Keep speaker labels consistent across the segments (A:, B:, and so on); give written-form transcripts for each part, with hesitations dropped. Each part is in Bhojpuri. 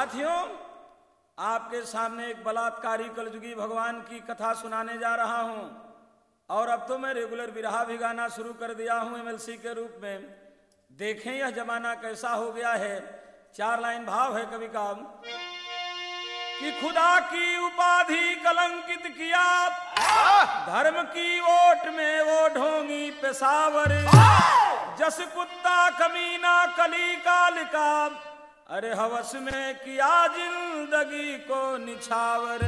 A: साथियों, आपके सामने एक बलात्कारी कलयुगी भगवान की कथा सुनाने जा रहा हूं। और अब तो मैं रेगुलर बिरहा भी गाना शुरू कर दिया हूं एमएलसी के रूप में। देखें यह जमाना कैसा हो गया है। 4 लाइन भाव है कवि का कि खुदा की उपाधि कलंकित किया, धर्म की ओट में वो ढोंगी पेशावर, जस कुत्ता कमीना कली काल का, अरे हवस में किया जिंदगी को निछावर।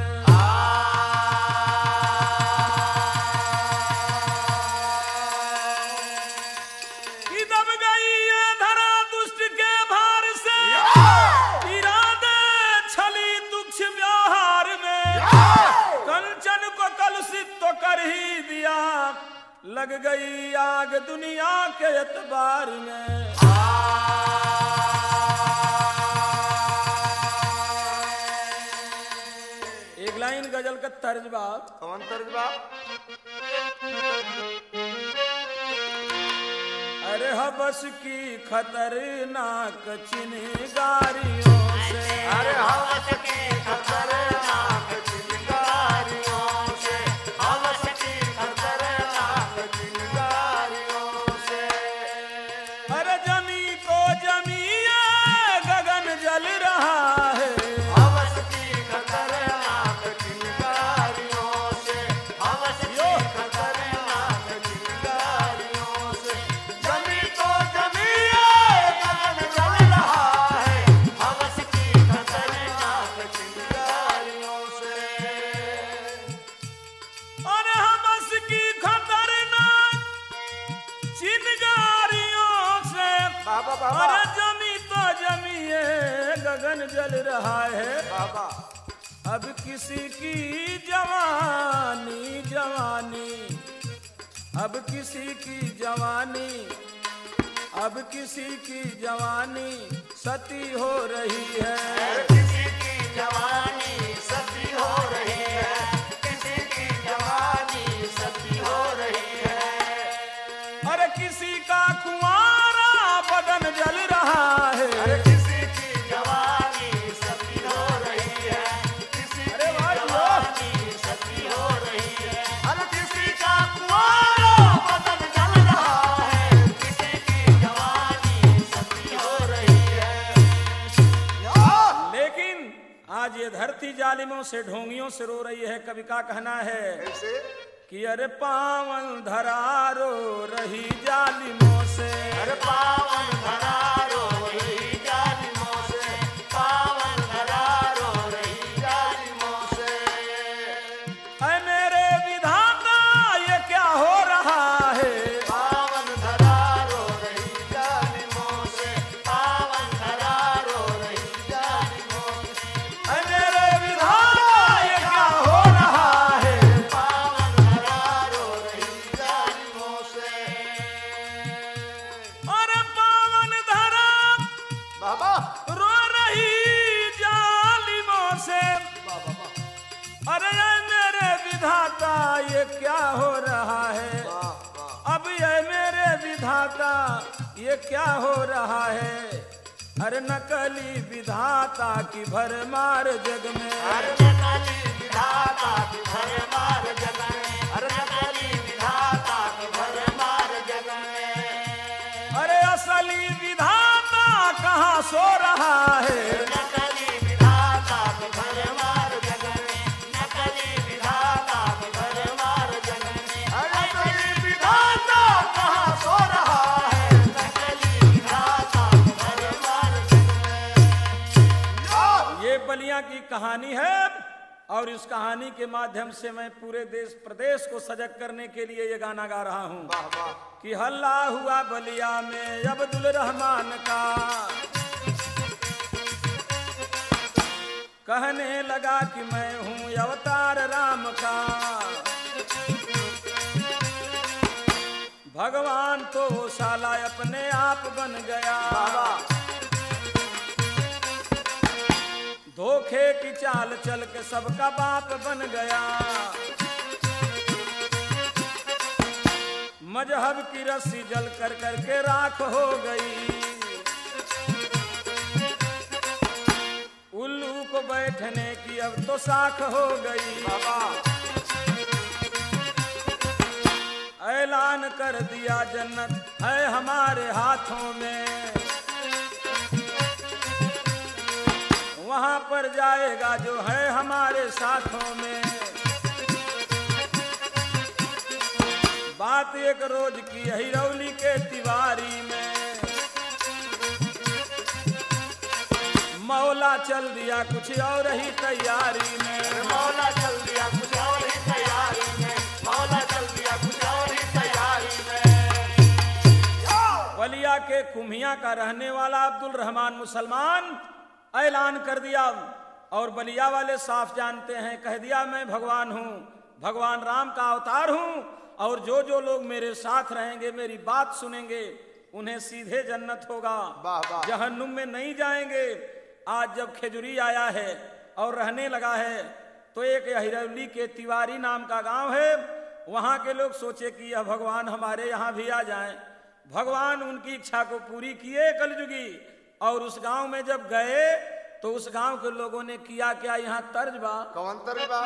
A: कि दब गई ये धरा दुष्ट के भार से, इरादे छली तुक्ष व्यवहार में, कंचन को कलुषित तो कर ही दिया, लग गई आग दुनिया के एतबार में। लाइन गजल का तर्जबा।
B: कौन तर्जबा?
A: अरे हवस की खतरनाक चिनगारियों से,
B: अरे हवस की खतरनाक चिनगारियों से, हवस की खतरनाक चिनगारियों से।
A: अरे जमी तो जमी गगन जल रहा है, अरे जमी तो जमिए गगन जल रहा है
B: बाबा।
A: अब किसी की जवानी जवानी, अब किसी की जवानी, अब किसी की जवानी सती हो रही है,
B: किसी की जवानी सती हो रही है, किसी की जवानी सती हो रही है।
A: अरे किसी का कुंवारा बदन जल रहा है,
B: अरे किसी की जवानी सती हो रही है, किसी की जवानी सती हो रही है। अरे किसी का कुंवारा बदन जल रहा है, किसी की जवानी सती हो रही है।
A: लेकिन आज ये धरती जालिमों से ढोंगियों से रो रही है। कवि का कहना है
B: कैसे?
A: कि अरे पावन धरा रो रही जालिमों से,
B: अरे पावन धरा रो रही जालिमों से, पावन धरा रो रही जालिमों से।
A: ऐ मेरे विधाता ये क्या हो रहा है,
B: पावन धरा रो रही जालिमों से, पावन धरा रो रही जालिमों से।
A: ऐ मेरे विधाता ये क्या हो रहा है,
B: पावन धरा रो रही जालिमों से।
A: अरे पावन धरा
B: बाबा
A: रो रही जालिमों से, अरे ऐ मेरे विधाता ये क्या हो रहा है, अब ये मेरे विधाता ये क्या हो रहा है। अरे नकली विधाता की भरमार जग में,
B: अरे नकली विधाता की भरमार जग में, अरे नकली विधाता की भरमार जग में।
A: अरे असली विधाता कहाँ सो रहा है,
B: नकली विधाता की भरमार जग में, नकली विधाता की भरमार जग में। अरे नकली विधाता कहाँ सो रहा है, नकली विधाता की भरमार जग में।
A: ये बलिया की कहानी है। और इस कहानी के माध्यम से मैं पूरे देश प्रदेश को सजग करने के लिए ये गाना गा रहा हूँ
B: वाह वाह।
A: कि हल्ला हुआ बलिया में अब्दुल रहमान का, कहने लगा कि मैं हूँ अवतार राम का। भगवान तो वो साला अपने आप बन गया, धोखे की चाल चल के सबका बाप बन गया। मजहब की रस्सी जल कर करके राख हो गई, उल्लू को बैठने की अब तो साख हो गई।
B: बाबा
A: ऐलान कर दिया जन्नत है हमारे हाथों में, वहां पर जाएगा जो है हमारे साथों में। बात एक रोज की हिरौली के तिवारी में, मौला चल दिया कुछ और ही तैयारी में।
B: मौला चल दिया कुछ और ही तैयारी में, मौला चल दिया कुछ और ही तैयारी में।
A: बलिया के कुम्हिया का रहने वाला अब्दुल रहमान मुसलमान ऐलान कर दिया, और बलिया वाले साफ जानते हैं, कह दिया मैं भगवान हूँ, भगवान राम का अवतार हूँ, और जो जो लोग मेरे साथ रहेंगे, मेरी बात सुनेंगे, उन्हें सीधे जन्नत होगा, जहन्नुम में नहीं जाएंगे। आज जब खेजुरी आया है और रहने लगा है, तो एक हिरौली के तिवारी नाम का गांव है, वहां के लोग सोचे कि यह भगवान हमारे यहाँ भी आ जाएं। भगवान उनकी इच्छा को पूरी किए कलयुगी, और उस गांव में जब गए तो उस गांव के लोगों ने किया क्या, यहाँ तर्ज बा,
B: कौन तर्ज बा?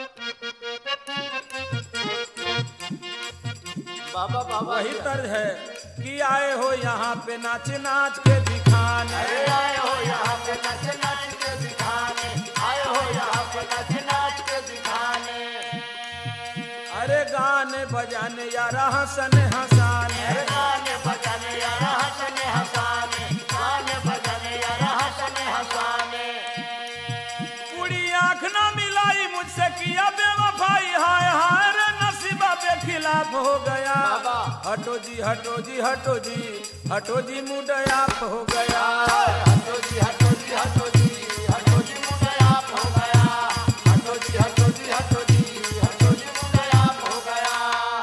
B: बाबा बाबा
A: वही तर्ज है कि आए हो यहाँ पे नाच नाच के दिखाने,
B: अरे आए हो यहाँ पे नाच नाच के दिखाने, आए हो यहाँ पे नाच नाच के दिखाने।
A: अरे गाने बजाने यार हंसने हंसाने,
B: अरे गाने बजाने यार हंसने हंसाने, गाने बजाने यार हंसने हंसाने।
A: कुड़ी आँख न मिलाई मुझसे किया बेवफाई, हाय हाय रे नसीबा बेखिलाफ हो गया। हटो जी हटो जी हटो जी हटो जी मुडयाप हो गया।
B: हटो जी हटो जी हटो जी हटो जी मुडयाप हो गया। हटो जी हटो जी हटो जी हटो जी मुडयाप हो गया।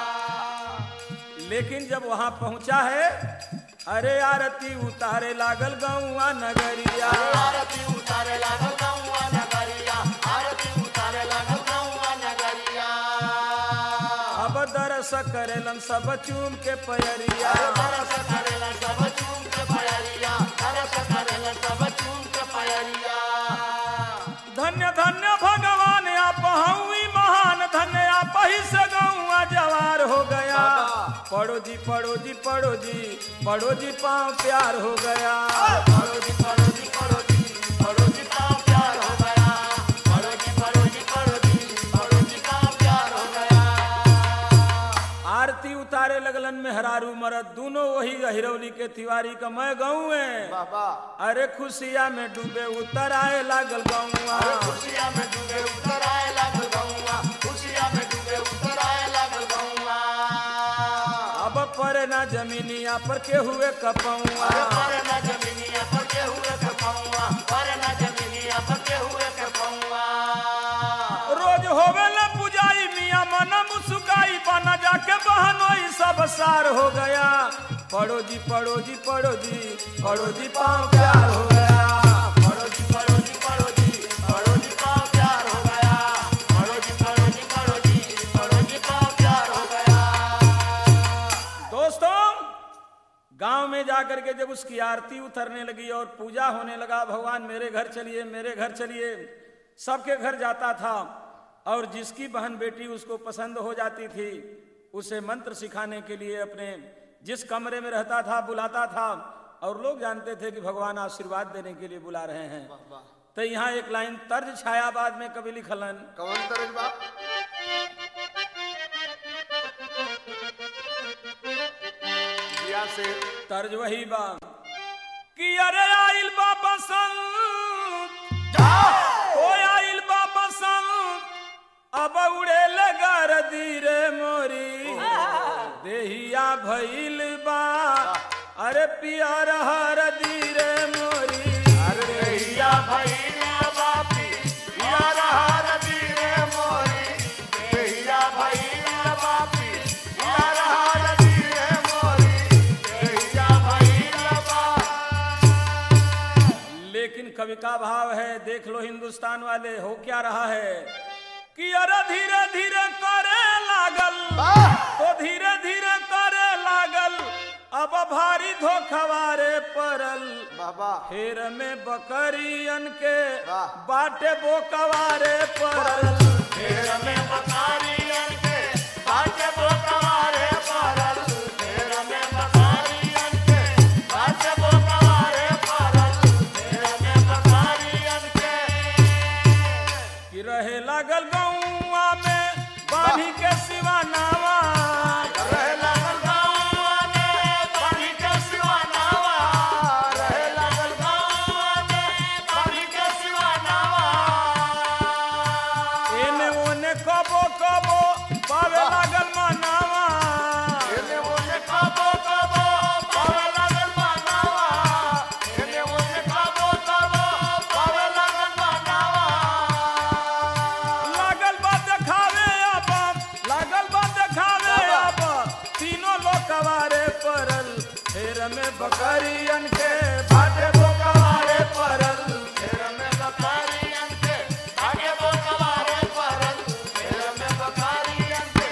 A: लेकिन जब वहां पहुंचा है, अरे आरती उतारे लागल गौआ नगरिया,
B: आरती उतारे लागल गौआ नगरिया, आरती उतारे लागल गौआ नगरिया।
A: अब दरस करेलन सब चूम के पयरिया,
B: दरस करेलन सब चूम के पयरिया, दरस करेलन सब चूम के पयरिया।
A: धन्य धन्य भगवान आप हऊँ महान, धन्य आप ही से गौआ जवार हो गया। पड़ो जी पड़ो जी पड़ो जी पड़ो जी पाँव प्यार हो गया।
B: पड़ो जी पड़ो जी पड़ो जी पड़ो जी पाँव प्यार हो गया। पड़ो जी पड़ो जी पड़ो जी पड़ो जी पाँव प्यार हो गया।
A: आरती उतारे लगलन मेहरारू मरद, दोनों वही हिरौली के तिवारी का मैं गाँव है। अरे खुशिया में डूबे उतर आए लागल गौआ,
B: खुशिया में डूबे उतर आए लागल गौआ, खुशिया में डूबे उतर आए लागल गौआ।
A: अब पर ना जमीनिया पर के हुए कपौआ,
B: पर ना जमीनिया पर के हुए कपौआ, पर ना जमीनिया पर के हुए कपौआ।
A: रोज होवेला पुजाई मिया मन मुस्काई, बना जाके बहनोई सब सार हो गया। पड़ो जी पड़ो जी पड़ो जी पड़ो जी पाँव प्यार हो गया।
B: पड़ो जी पड़ो जी पड़ो जी पड़ो जी पाँव प्यार हो गया। पड़ो जी पड़ो जी पड़ो जी पड़ो जी पाँव प्यार हो गया।
A: दोस्तों, गांव में जाकर के जब उसकी आरती उतरने लगी और पूजा होने लगा, भगवान मेरे घर चलिए मेरे घर चलिए, सबके घर जाता था, और जिसकी बहन बेटी उसको पसंद हो जाती थी, उसे मंत्र सिखाने के लिए अपने जिस कमरे में रहता था बुलाता था, और लोग जानते थे कि भगवान आशीर्वाद देने के लिए बुला रहे हैं। तो यहाँ एक लाइन तर्ज छाया बाद में कवि लिखलन,
B: कौन तर्ज बा? से
A: तर्ज वही बा कि अरे आइल बा बसंत, ओ आइल बा बसंत, अब उड़े लगा रदीरे मोरी, देहिया भइल बा अरे पियर हरदीरे मोरी।
B: अरे देहिया भइल बा पियर हरदीरे मोरी, देहिया भइल बा पियर हरदीरे मोरी, देहिया भइल बा।
A: लेकिन कवि का भाव है, देख लो हिंदुस्तान वाले, हो क्या रहा है कि अरे धीरे धीरे करे लागल, तो धीरे धीरे करे लागल, अब भारी धोखवारे परल
B: बाबा
A: फेर में बकरियन के
B: वाह।
A: बाटे बोकवारे परल
B: फेर में बकरियन के बाटे बोकवारे परल फेर में बकरियन के बाटे बोकवारे परल फेर में बकरियन के
A: कि रहे लागल गौआ में बांधी के सिवानावा
B: रहे लागल गाँव में पानी के सिवानावा रहे लागल गाँव में पानी के सिवानावा
A: एने ओने कबो कबो पावे लागल मनावा
B: एने ओने कबो कबो पावे लागल मनावा एने ओने कबो कबो पावे लागल मनावा
A: लागल बा देखावे अब लागल बा देखावे अब तीनों लोग कवारे परल फेर में बकरियन के बाटे बोकवारे परल
B: फेर में बकरियन के आगे बोकवारे परल फेर में बकरियन के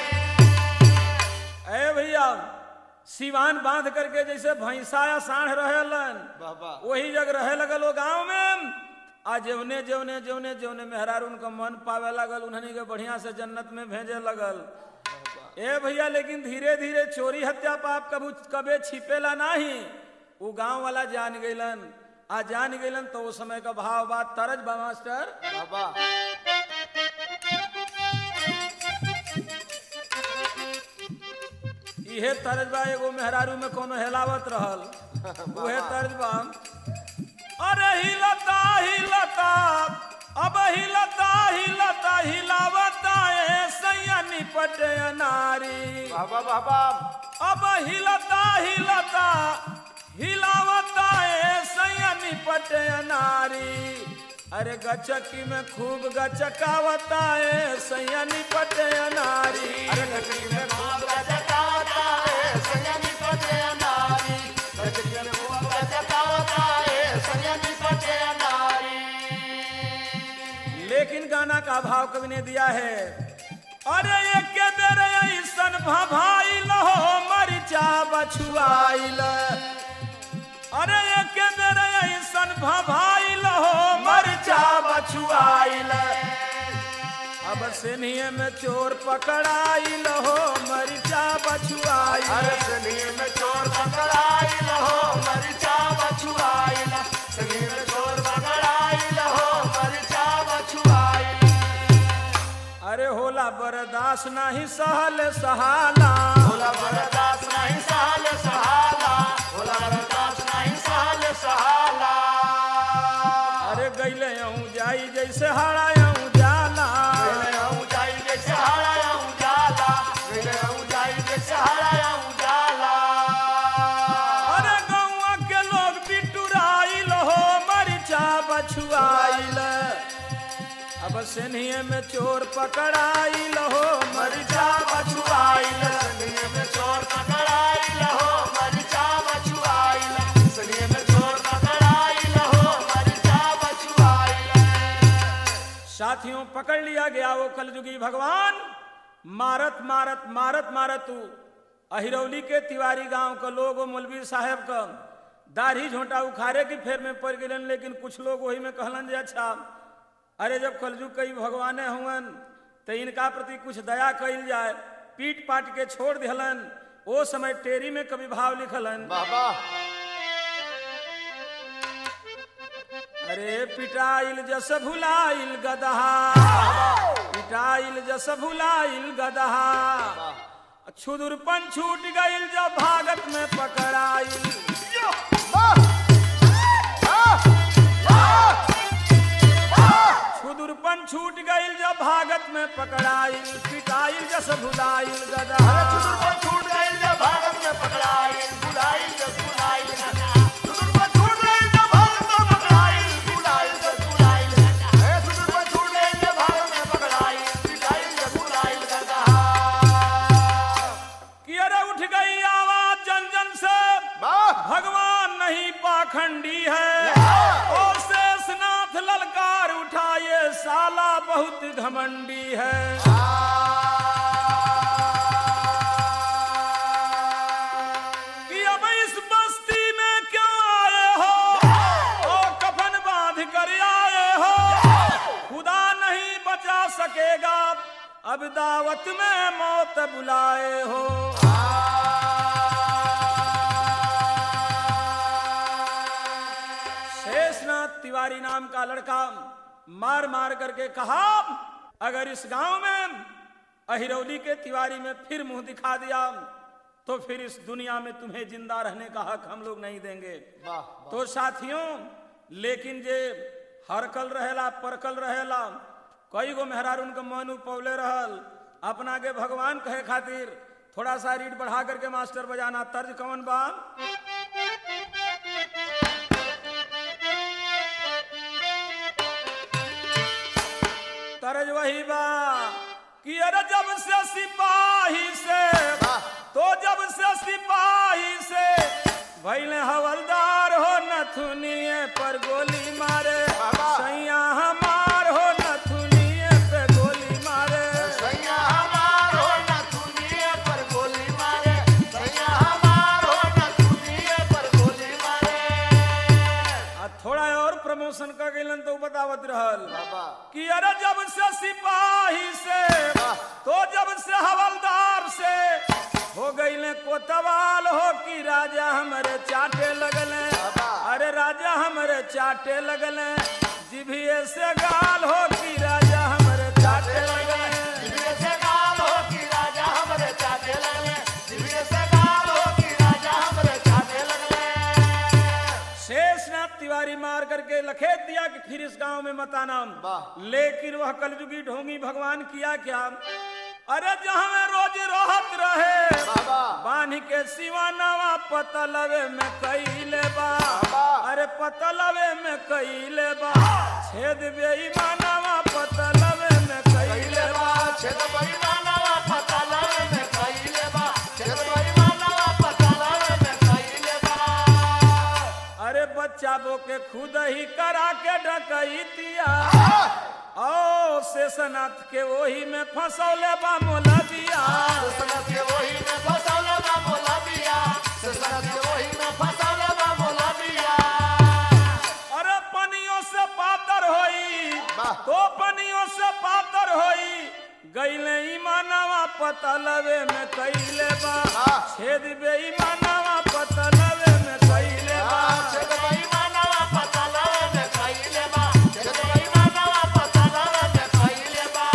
A: ए भैया सिवान बांध करके जैसे भैंसा या साढ़ रहेलन
B: बाबा
A: वही जग रहे लगल वो गांव में आ जौने जौने जौने जौने मेहरार उनका मन पावे लगल उन्हनी के बढ़िया से जन्नत में भेजे लगल ए भैया लेकिन धीरे धीरे चोरी हत्या पाप कबे छिपेला नहीं वो गांव वाला जान गइलन आ जान गइलन तो उस समय का भाव बात तरज बा मास्टर
B: बाबा
A: इहे तरज बा एगो मेहरारू में कोनो हेलावत रहल उहे तरज बा अरे हिलता हिलता अब हिलता हिलता हिलावता ए सैया निपटे नारी
B: बाबा बाबा
A: अब हिलता हिलता हिलावता ए सैया निपटे नारी अरे गचकी में खूब गचकावता ए सैया निपटे नारी
B: अरे लकड़ी में खूब गजकावता है संयमी पटे नारी लकड़ी में खूब गजकावता है संयमी पटे नारी
A: लेकिन गाना का भाव कवि ने दिया है अरे एक के बेर ऐसन भभाइल हो मरिचा बछुआइल अरे एक के बेर ऐसन भभाइल हो मरिचा बछुआइल अब सेनिए में चोर पकड़ाइल हो मरिचा बछुआइल
B: अरे सनी में चोर पकड़ाई लहो मरिचा बछुआई सनी में चोर पकड़ाई लहो मरिचा बछुआई
A: अरे होला बर्दाश्त नहीं सहल सहाला
B: भोला बरदास नहीं साल सहाला भोला बरदास नहीं साल सहाला
A: अरे गैले हूँ जाई जैसे हड़ाऊँ जाला
B: गले हूँ जाई जैसे हराया हूँ जाला गले हूँ जाई जैसे हराया हूँ जाला
A: अरे गौआ के लोग बिटुराइल हो मरिचा बछुआइल अब सेनिए में चोर पकड़ाइल हो
B: मरिचा बछुआई सनिए में चोर पकड़ाई लहो मरिचा बछुआई सनिए में चोर पकड़ाई लहो मरिचा बछुआई
A: साथियों पकड़ लिया गया वो कलयुगी भगवान मारत मारत मारत मारत तू अहिरौली के तिवारी गांव का लोग मौलवी साहब का दाढ़ी झोंटा उखाड़े की फेर में पड़ गए लेकिन कुछ लोग वही में कहलन जे अच्छा अरे जब कलयुग कई भगवाने हुवन तो इनका प्रति कुछ दया कइल जाए पीट पाट के छोड़ दिहलन ओ समय टेरी में कवि भाव लिखलन
B: बाबा
A: अरे पिटाइल जस भुलाइल गदहा पिटाइल जस भुलाइल गदहा क्षुदुरपन छूट गइल जब भागत में पकड़ाइल क्षुदुरपन छूट गइल जब भागत में पकड़ाइल पिटाइल जस भुलाइल गदहा
B: छूट गई जब भारत में पकड़ाई बुलाई जब बुलाई छूट गई जब भारत में पकड़ाई बुलाई जब बुलाई छूट गई जब भारत में पकड़ाई बुलाई जब बुलाई
A: कि अरे उठ गई आवाज जन जन से भगवान नहीं पाखंडी है और शेषनाथ ललकार उठाए साला बहुत घमंडी है कि अब इस नाम का लड़का मार मार करके कहा, अगर इस गांव में अहिरौली के तिवारी में फिर मुंह दिखा दिया तो फिर इस दुनिया में तुम्हें जिंदा रहने का हक हम लोग नहीं देंगे। तो साथियों, लेकिन जे हरकल रहेला परकल रहेला, कई गो मेहरार उनके मन पौले रहल, अपना के भगवान कहे खातिर थोड़ा सा रीड बढ़ा करके मास्टर बजाना। तर्ज कौन बा? तर्ज वही बा कि अरे जब से सिपाही से, तो जब से सिपाही से भैले हवलदार हो नथुनिए पर गोली मारे, सैया हमार हो नथुनिए पे गोली मारे,
B: सैया हमार हो नथुनिए पर गोली मारे, सैया हमार हो नथुनिए पर गोली मारे।
A: थोड़ा और प्रमोशन कर गलन तो बतावत रहल कि अरे जब से सिपाही से, तो जब से हवलदार से हो गईले कोतवाल हो कि राजा हमारे चाटे लगले, अरे राजा हमारे चाटे लगले, जिभिए से गाल हो कि राजा हमारे चाटे लगले,
B: जिभिए से गाल हो कि राजा हमारे चाटे लगले, जिभिए से गाल हो कि राजा हमारे चाटे लगले।
A: शेषनाथ तिवारी मार करके लखेत दिया कि फिर इस गांव में मत आना। लेकिन वह कलयुगी ढोंगी भगवान किया क्या? अरे जहाँ में रोज रोहत रहे बांध के सिवानावा पतलवे में कैले बा, अरे पतलवे में कैले बा, छेद बेईमानावा पतलवे में कैले बा,
B: छेद बेईमानावा पतलवे में कैले बा, छेद बेईमानावा पतलवे में कैले बा।
A: अरे बच्चा बो के खुद ही करा के डकैतिया, ओ शेषनाथ के वही में फंसौले बा मोला दिया,
B: शेषनाथ के वही में फंसौले बा मोला दिया, शेषनाथ के वही में फंसौले बा मोला दिया।
A: अरे पनियों से पातर होई, तो पनियों से पातर होई, गईले ईमानवा पतलवे में कैले बा, छेद बेईमानवा पतलवे में कैले बा,
B: छेद बेईमानवा पतलवे में कैले बा, छेद बेईमानवा पतलवे में कैले बा।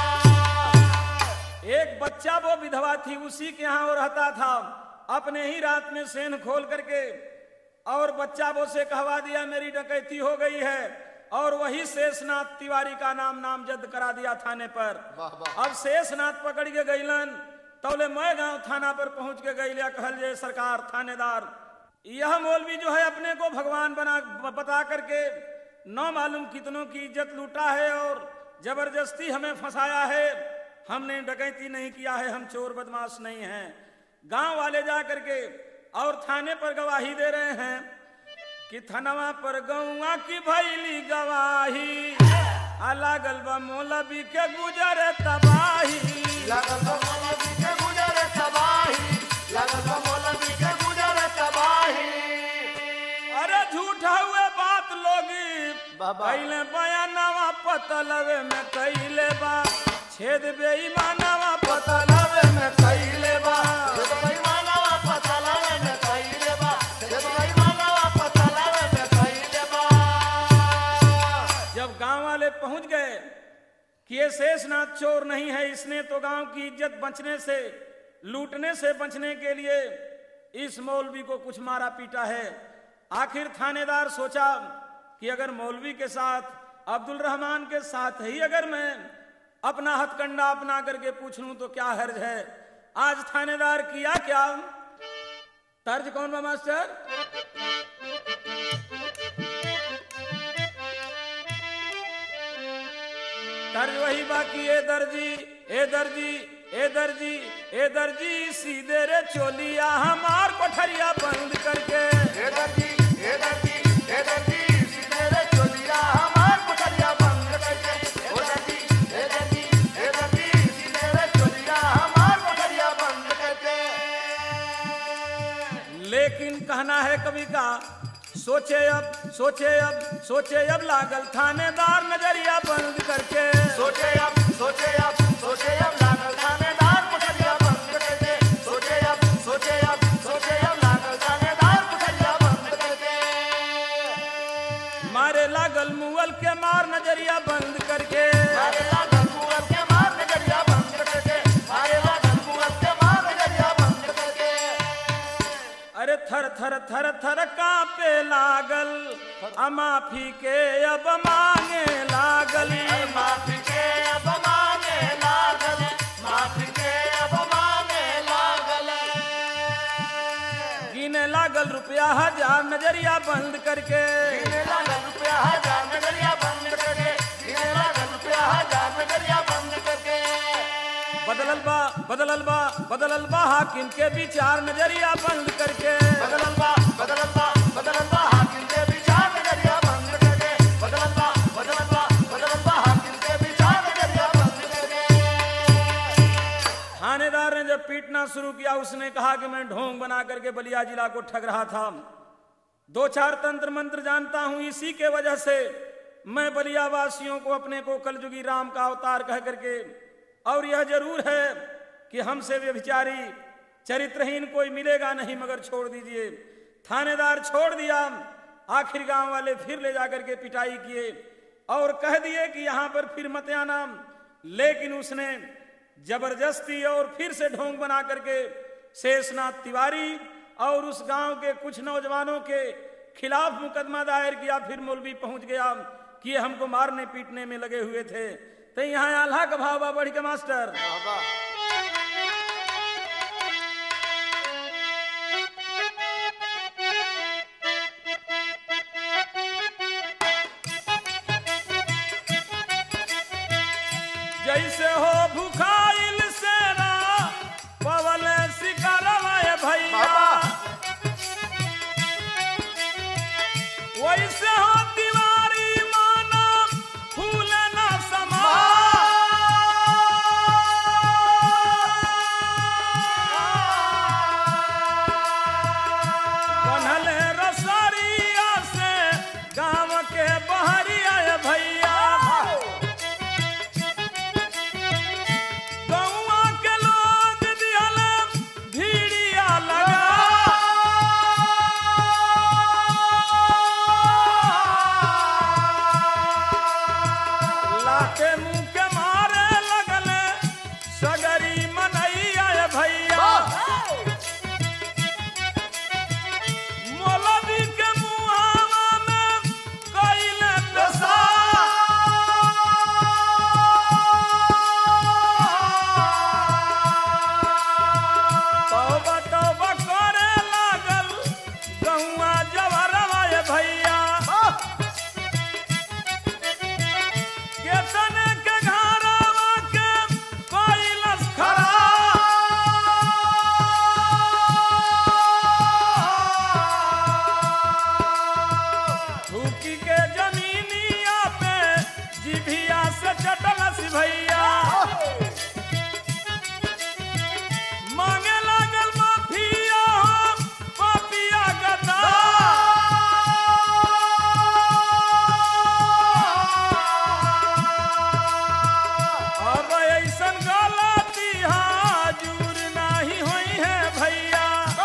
A: एक बच्चा वो विधवा थी, उसी के यहाँ वो रहता था। अपने ही रात में सेन खोल करके और बच्चा वो से कहवा दिया मेरी डकैती हो गई है, और वही शेषनाथ तिवारी का नाम नामजद करा दिया थाने पर। अब शेषनाथ पकड़ के गईलन, तौले मैं गांव थाना पर पहुंच के गईलिया, कहल जे सरकार थानेदार, यह मौलवी जो है अपने को भगवान बता करके न मालूम कितनों की इज्जत लूटा है और जबरदस्ती हमें फंसाया है। हमने डकैती नहीं किया है, हम चोर बदमाश नहीं हैं। गांव वाले जा करके और थाने पर गवाही दे रहे हैं कि थनवा पर गौवा की भैली गवाही, लागल बा मौलवी के गुजरे तबाही,
B: लागल बा मौलवी के गुजरे तबाही, लागल बा मौलवी के गुजरे तबाही।
A: अरे झूठ हुए बात लोगी कैले बयानवा पतलवे में कैले बा, छेद बेईमानवा पतलवे में कैले बा,
B: छेद बेईमानवा पतलवे में कैले बा, छेद बेईमानवा पतलवे में कैले बा।
A: जब गांव वाले पहुंच गए कि ये शेषनाथ चोर नहीं है, इसने तो गांव की इज्जत बचने से, लूटने से बचने के लिए इस मौलवी को कुछ मारा पीटा है। आखिर थानेदार सोचा कि अगर मौलवी के साथ, अब्दुल रहमान के साथ ही अगर मैं अपना हथकंडा अपना करके पूछ लूं तो क्या हर्ज है। आज थानेदार किया क्या? तर्ज कौन बा मास्टर? तर्ज वही बाकी, ए दर्जी ए दर्जी ए दर्जी ए दर्जी सीधे रे चोलिया हमार कोठरिया बंद करके,
B: ए दर्जी ए दर्जी ए दर्जी सीधे रे चोलिया हमार कोठरिया बंद करके, ओ दर्जी ए दर्जी ए दर्जी सीधे रे चोलिया हमार कोठरिया बंद करके।
A: लेकिन कहना है कवि का, सोचे अब सोचे अब सोचे अब लागल थानेदार नजरिया बंद करके,
B: सोचे अब सोचे अब सोचे अब लागल थानेदार कोठरिया बंद करके, सोचे अब सोचे अब सोचे अब लागल थानेदार कोठरिया बंद करके।
A: मारे लागल मुआ थर थर थर थर कांपे लागल, माफी के अब मांगे लागल।
B: माफी के अब मांगे लागल, माफी के अब मांगे लागल।
A: गिने लागल रुपया हजार नजरिया बंद करके,
B: गिने लागल रुपया हजार नजरिया बंद करके, गिने लागल रुपया हजार नजरिया बंद करके।
A: बदलल बा हाकिम के विचार नजरिया बंद करके।
B: बदलल बा हाकिम के विचार नजरिया बंद करके। बदलल बा हाकिम के विचार नजरिया बंद करके।
A: थानेदार ने जब पीटना शुरू किया, उसने कहा कि मैं ढोंग बना करके बलिया जिला को ठग रहा था, 2-4 तंत्र मंत्र जानता हूं, इसी के वजह से मैं बलिया वासियों को अपने को कलयुगी राम का अवतार कह करके, और यह जरूर है कि हमसे व्यभिचारी चरित्रहीन कोई मिलेगा नहीं, मगर छोड़ दीजिए। थानेदार छोड़ दिया। आखिर गांव वाले फिर ले जाकर के पिटाई किए और कह दिए कि यहां पर फिर मत आना, लेकिन उसने जबरदस्ती और फिर से ढोंग बना करके शेषनाथ तिवारी और उस गांव के कुछ नौजवानों के खिलाफ मुकदमा दायर किया। फिर मौलवी पहुंच गया कि ये हमको मारने पीटने में लगे हुए थे। तो यहाँ आल्हा का भाव बढ़ के मास्टर जैसे हो भूखाइल सेना पवल शिकारवा भैया, वैसे हो तिवारी माना फूल न समा। बनल रसरिया से गांव के बहरिया भैया, गौवा के लोग दिहल भीड़िया लगा। लाके मुंह के मारे लगल सगरी मनैया भैया, मौलवी के मुहावा में कइल पेशा। तौबा करे लागल गौवा जवरवा भैया, केतने के घरवा के कइलस खरा। थूकी के जमीनिया पे जिभिया से चटलस भैया, मांगे लागल माफिया पापिया गदा। अब ऐसन गलती हाजूर नहीं हुई है भैया,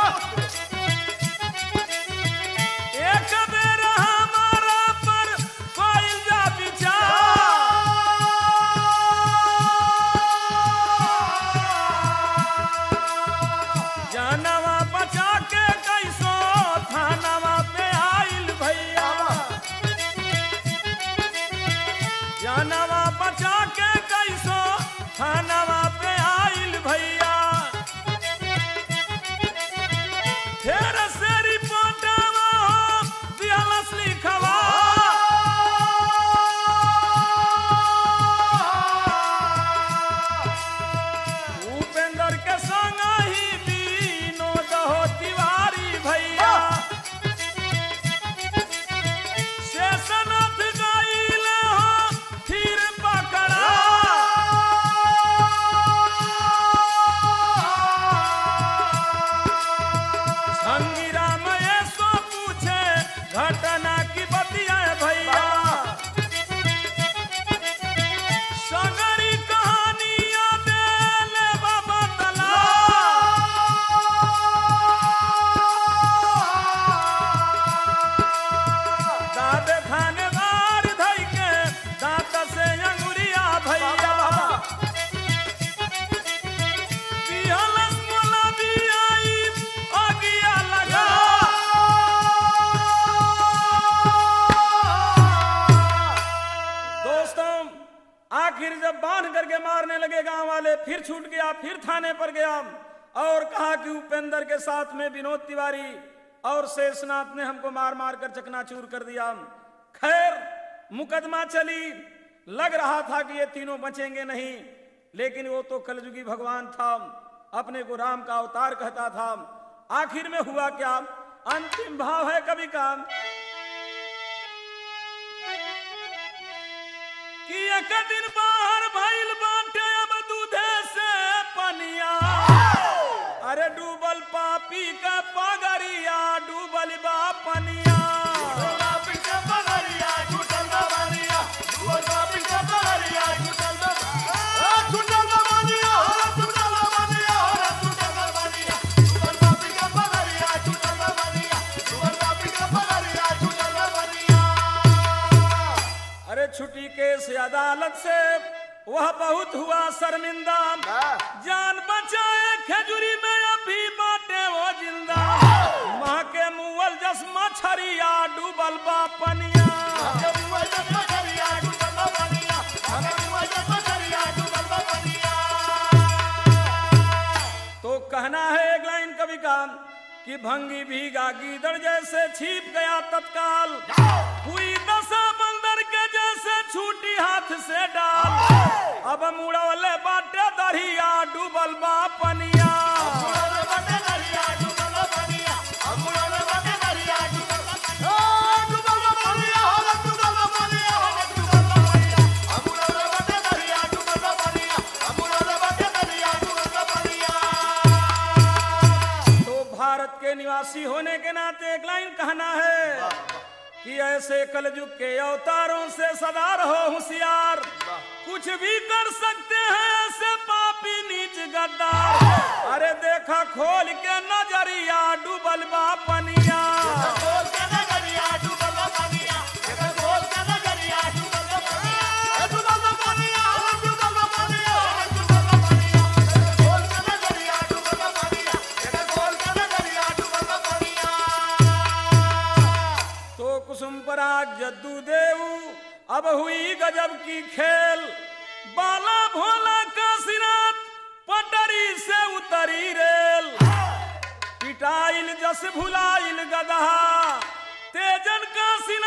A: एक बेर हमारा पर कोई जा विचार। जानवा बचा के कैसो थानवा पे आइल भैया, जानवा बचा के कैसो थानवा पे आइल भैया। फेर से रिपोर्टवा दिहलस लिखवा, उपेंद्र के संग ही बीनो फिर थाने पर गया और कहा कि उपेंद्र के साथ में विनोद तिवारी और शेषनाथ ने हमको मार मार कर चकनाचूर कर दिया। खैर मुकदमा चली, लग रहा था कि ये तीनों बचेंगे नहीं, लेकिन वो तो कलयुगी भगवान था, अपने को राम का अवतार कहता था। आखिर में हुआ क्या, अंतिम भाव है कवि का कि एक दिन बाहर भइल बाटे अब दूधे से पनिया, अरे डूबल पापी का पगरिया, डूबल बा पनिया। अरे छुट्टी केस अदालत से वह बहुत हुआ शर्मिंदा, जान बचाए खजूरी में अभी बाटे वो जिंदा। माँ के मुअल जस मछरिया, डूबल बा पनिया। तो कहना है एक लाइन कवि का कि भंगी भीगा गीदड़ जैसे छिप गया तत्काल, हुई दशा बंदर के जैसे छूटी हाथ से डाल। अब मुड़वले बाटे दरिया, डूबल बा पनिया। तो भारत के निवासी होने के नाते एक लाइन कहना है कि ऐसे कलयुग के अवतारों से सदा रहो होशियार, कुछ भी कर सकते हैं ऐसे पापी नीच गद्दार। अरे देखा खोल के नजरिया, डूबल बा पनिया। तो कुसुम पराग जद्दू देव अब हुई गजब की खेल, बाला भोला काशीनाथ पटरी से उतरी रेल। पिटाइल जस भुलाइल गदहा, तेजन काशीनाथ